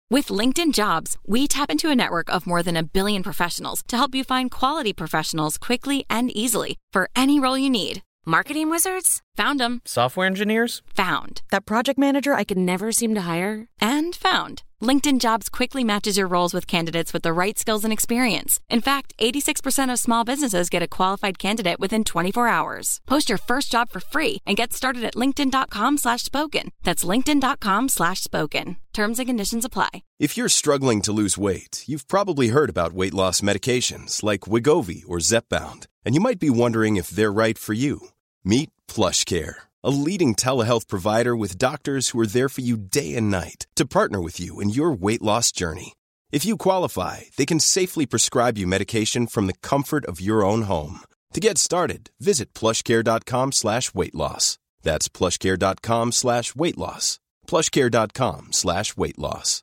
With LinkedIn Jobs, we tap into a network of more than 1 billion professionals to help you find quality professionals quickly and easily for any role you need. Marketing wizards? Found them. Software engineers? Found. That project manager I could never seem to hire? And found. LinkedIn Jobs quickly matches your roles with candidates with the right skills and experience. In fact, 86% of small businesses get a qualified candidate within 24 hours. Post your first job for free and get started at linkedin.com/spoken. That's linkedin.com/spoken. Terms and conditions apply. If you're struggling to lose weight, you've probably heard about weight loss medications like Wegovy or Zepbound, and you might be wondering if they're right for you. Meet PlushCare, a leading telehealth provider with doctors who are there for you day and night to partner with you in your weight loss journey. If you qualify, they can safely prescribe you medication from the comfort of your own home. To get started, visit plushcare.com/weightloss. That's plushcare.com/weightloss. plushcare.com/weightloss.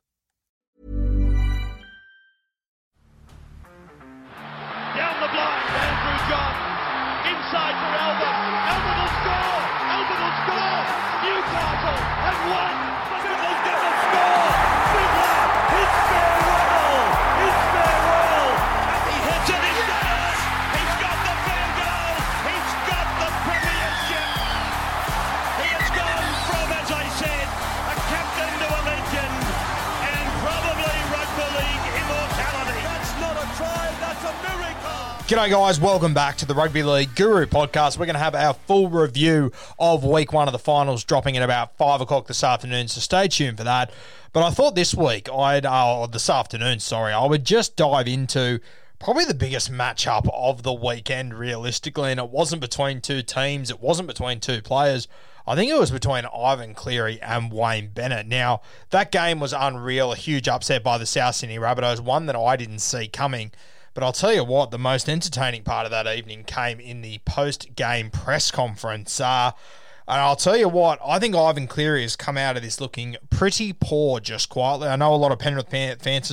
Down the blind, Andrew John. Inside for Albert. Albert will score. Albert will score. Newcastle have won. Fiddler's going to score. Fiddler, it's farewell. It's farewell. And he hits it. He's got it. He's got the field goal. He's got the premiership. He has gone from, as I said, a captain to a legend, and probably rugby league immortality. That's not a try. That's a miracle. G'day guys, welcome back to the Rugby League Guru podcast. We're going to have our full review of week one of the finals dropping at about 5 o'clock this afternoon, so stay tuned for that. But I thought this week, I would just dive into probably the biggest matchup of the weekend realistically, and it wasn't between two teams, it wasn't between two players. I think it was between Ivan Cleary and Wayne Bennett. Now, that game was unreal, a huge upset by the South Sydney Rabbitohs, one that I didn't see coming. But I'll tell you what, the most entertaining part of that evening came in the post-game press conference. And I'll tell you what, I think Ivan Cleary has come out of this looking pretty poor, just quietly. I know a lot of Penrith Panthers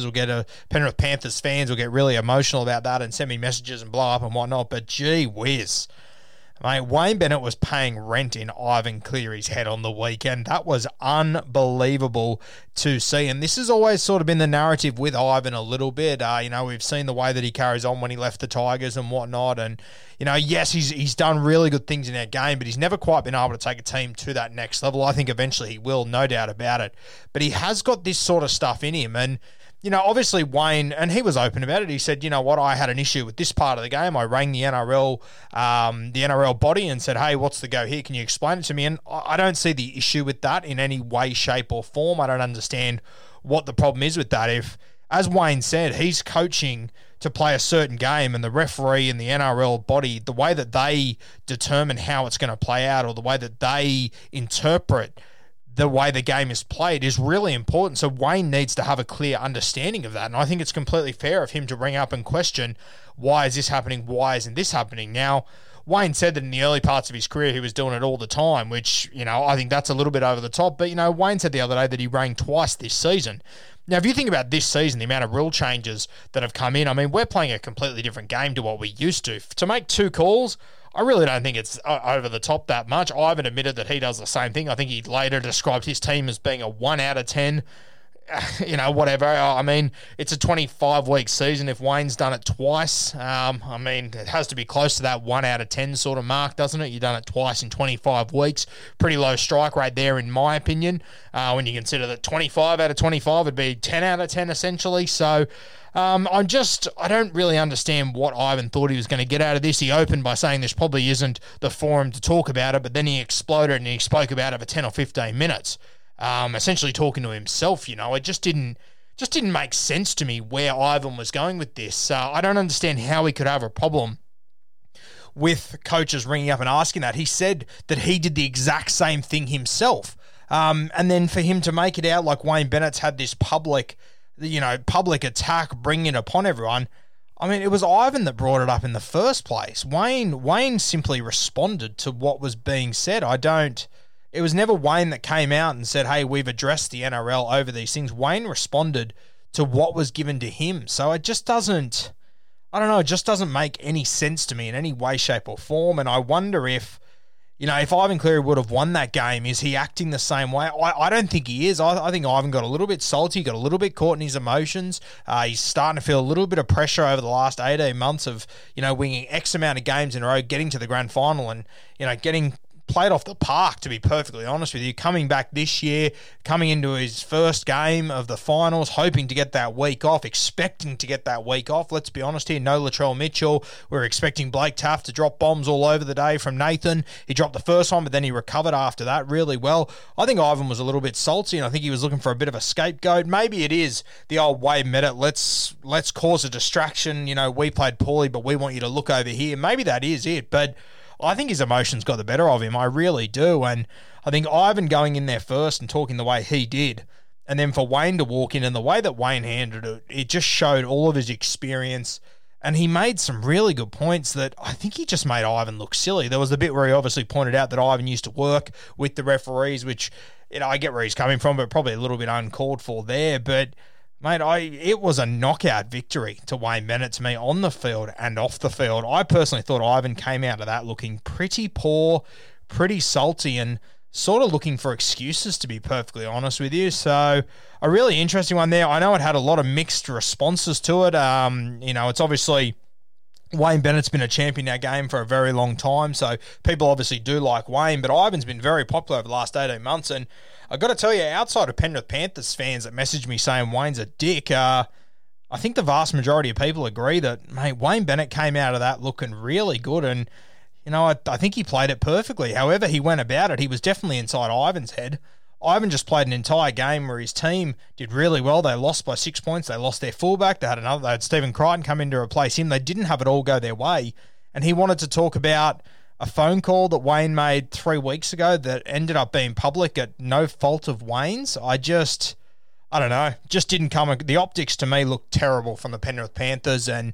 fans will get really emotional about that and send me messages and blow up and whatnot, but gee whiz. Mate, Wayne Bennett was paying rent in Ivan Cleary's head on the weekend. That was unbelievable to see. And this has always sort of been the narrative with Ivan a little bit. We've seen the way that he carries on when he left the Tigers and whatnot. And, yes, he's done really good things in that game, but he's never quite been able to take a team to that next level. I think eventually he will, no doubt about it. But he has got this sort of stuff in him. And, obviously Wayne, and he was open about it, he said, I had an issue with this part of the game. I rang the NRL body and said, hey, what's the go here? Can you explain it to me? And I don't see the issue with that in any way, shape or form. I don't understand what the problem is with that. If, as Wayne said, he's coaching to play a certain game and the referee and the NRL body, the way that they determine how it's going to play out or the way that they interpret the way the game is played is really important. So Wayne needs to have a clear understanding of that. And I think it's completely fair of him to ring up and question, why is this happening? Why isn't this happening? Now, Wayne said that in the early parts of his career, he was doing it all the time, which, I think that's a little bit over the top. But, Wayne said the other day that he rang twice this season. Now, if you think about this season, the amount of rule changes that have come in, we're playing a completely different game to what we used to. To make two calls, I really don't think it's over the top that much. Ivan admitted that he does the same thing. I think he later described his team as being a 1 out of 10. Whatever. It's a 25-week season. If Wayne's done it twice, it has to be close to that 1 out of 10 sort of mark, doesn't it? You've done it twice in 25 weeks. Pretty low strike rate there, in my opinion, when you consider that 25 out of 25 would be 10 out of 10, essentially. So, I don't really understand what Ivan thought he was going to get out of this. He opened by saying this probably isn't the forum to talk about it, but then he exploded and he spoke about it for 10 or 15 minutes. Essentially talking to himself, it just didn't make sense to me where Ivan was going with this. I don't understand how he could have a problem with coaches ringing up and asking that. He said that he did the exact same thing himself. And then for him to make it out like Wayne Bennett's had this public attack bringing upon everyone, it was Ivan that brought it up in the first place. Wayne simply responded to what was being said. It was never Wayne that came out and said, hey, we've addressed the NRL over these things. Wayne responded to what was given to him. So it just doesn't make any sense to me in any way, shape or form. And I wonder if, you know, if Ivan Cleary would have won that game, is he acting the same way? I don't think he is. I think Ivan got a little bit salty, got a little bit caught in his emotions. He's starting to feel a little bit of pressure over the last 18 months of, you know, winning X amount of games in a row, getting to the grand final and, you know, getting played off the park, to be perfectly honest with you. Coming back this year, coming into his first game of the finals, hoping to get that week off, expecting to get that week off. Let's be honest here, no Latrell Mitchell. We're expecting Blake Taft to drop bombs all over the day from Nathan. He dropped the first one, but then he recovered after that really well. I think Ivan was a little bit salty, and I think he was looking for a bit of a scapegoat. Maybe it is the old Wade Bennett, let's cause a distraction. You know, we played poorly, but we want you to look over here. Maybe that is it, but I think his emotions got the better of him. I really do. And I think Ivan going in there first and talking the way he did, and then for Wayne to walk in and the way that Wayne handled it, it just showed all of his experience. And he made some really good points that I think he just made Ivan look silly. There was the bit where he obviously pointed out that Ivan used to work with the referees, which, you know, I get where he's coming from, but probably a little bit uncalled for there. But mate, it was a knockout victory to Wayne Bennett to me on the field and off the field. I personally thought Ivan came out of that looking pretty poor, pretty salty, and sort of looking for excuses, to be perfectly honest with you. So a really interesting one there. I know it had a lot of mixed responses to it. You know, it's obviously Wayne Bennett's been a champion in our game for a very long time, so people obviously do like Wayne, but Ivan's been very popular over the last 18 months, and I've got to tell you, outside of Penrith Panthers fans that messaged me saying Wayne's a dick, I think the vast majority of people agree that, mate, Wayne Bennett came out of that looking really good, and, you know, I think he played it perfectly. However he went about it, he was definitely inside Ivan's head. Ivan just played an entire game where his team did really well. They lost by 6 points. They lost their fullback. They had Stephen Crichton come in to replace him. They didn't have it all go their way, and he wanted to talk about a phone call that Wayne made 3 weeks ago that ended up being public at no fault of Wayne's. I don't know, just didn't come. The optics to me looked terrible from the Penrith Panthers, and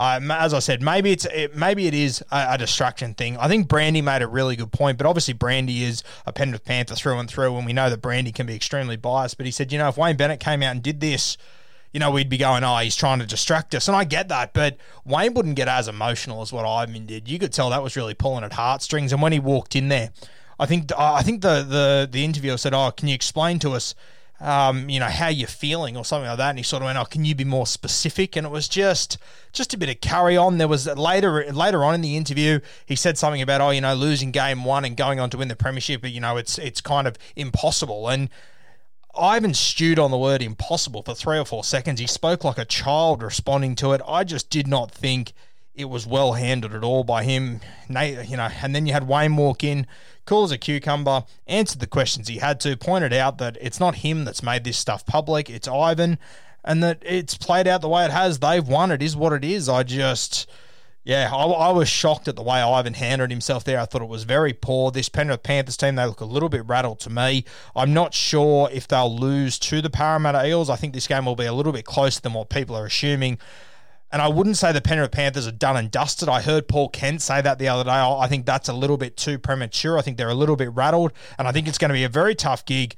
as I said, maybe it is a distraction thing. I think Brandy made a really good point, but obviously Brandy is a Penrith Panther through and through, and we know that Brandy can be extremely biased. But he said, you know, if Wayne Bennett came out and did this, you know, we'd be going, oh, he's trying to distract us. And I get that, but Wayne wouldn't get as emotional as what Ivan did. You could tell that was really pulling at heartstrings. And when he walked in there, I think the interviewer said, oh, can you explain to us, you know, how you're feeling or something like that? And he sort of went, oh, can you be more specific? And it was just a bit of carry on. There was later on in the interview, he said something about, oh, you know, losing game one and going on to win the premiership, but, you know, it's kind of impossible. And Ivan stewed on the word impossible for 3 or 4 seconds. He spoke like a child responding to it. I just did not think it was well handled at all by him. You know, and then you had Wayne walk in, cool as a cucumber, answered the questions he had to, pointed out that it's not him that's made this stuff public, it's Ivan, and that it's played out the way it has. They've won. It is what it is. I was shocked at the way Ivan handled himself there. I thought it was very poor. This Penrith Panthers team, they look a little bit rattled to me. I'm not sure if they'll lose to the Parramatta Eels. I think this game will be a little bit closer than what people are assuming. And I wouldn't say the Penrith Panthers are done and dusted. I heard Paul Kent say that the other day. I think that's a little bit too premature. I think they're a little bit rattled, and I think it's going to be a very tough gig.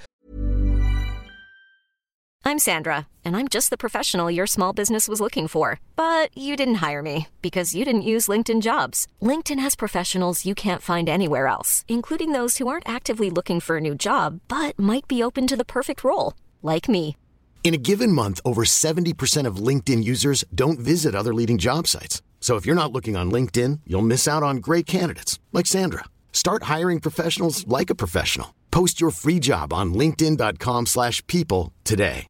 I'm Sandra, and I'm just the professional your small business was looking for. But you didn't hire me because you didn't use LinkedIn Jobs. LinkedIn has professionals you can't find anywhere else, including those who aren't actively looking for a new job, but might be open to the perfect role, like me. In a given month, over 70% of LinkedIn users don't visit other leading job sites. So if you're not looking on LinkedIn, you'll miss out on great candidates like Sandra. Start hiring professionals like a professional. Post your free job on linkedin.com/people today.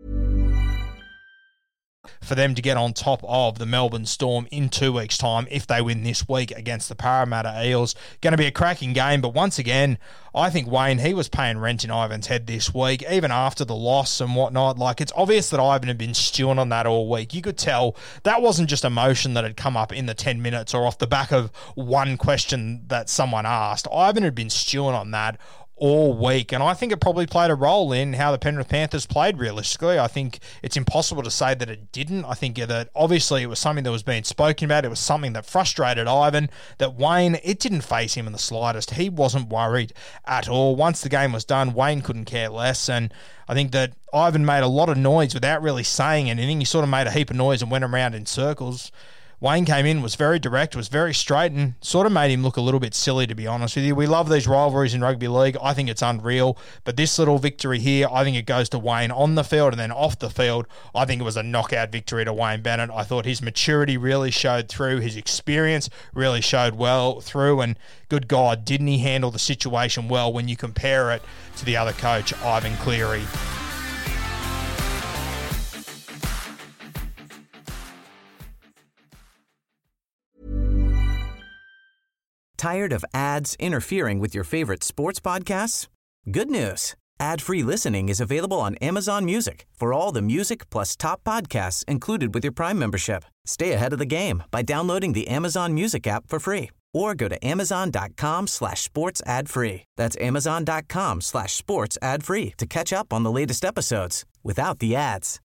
For them to get on top of the Melbourne Storm in 2 weeks' time if they win this week against the Parramatta Eels. Going to be a cracking game, but once again, I think Wayne, he was paying rent in Ivan's head this week, even after the loss and whatnot. Like, it's obvious that Ivan had been stewing on that all week. You could tell that wasn't just emotion that had come up in the 10 minutes or off the back of one question that someone asked. Ivan had been stewing on that all week, and I think it probably played a role in how the Penrith Panthers played realistically. I think it's impossible to say that it didn't. I think that obviously it was something that was being spoken about. It was something that frustrated Ivan, that Wayne, it didn't faze him in the slightest. He wasn't worried at all. Once the game was done, Wayne couldn't care less, and I think that Ivan made a lot of noise without really saying anything. He sort of made a heap of noise and went around in circles. Wayne came in, was very direct, was very straight, and sort of made him look a little bit silly, to be honest with you. We love these rivalries in rugby league. I think it's unreal. But this little victory here, I think it goes to Wayne on the field and then off the field. I think it was a knockout victory to Wayne Bennett. I thought his maturity really showed through. His experience really showed well through. And good God, didn't he handle the situation well when you compare it to the other coach, Ivan Cleary. Tired of ads interfering with your favorite sports podcasts? Good news. Ad-free listening is available on Amazon Music for all the music plus top podcasts included with your Prime membership. Stay ahead of the game by downloading the Amazon Music app for free or go to amazon.com/sports ad free. That's amazon.com/sports ad free to catch up on the latest episodes without the ads.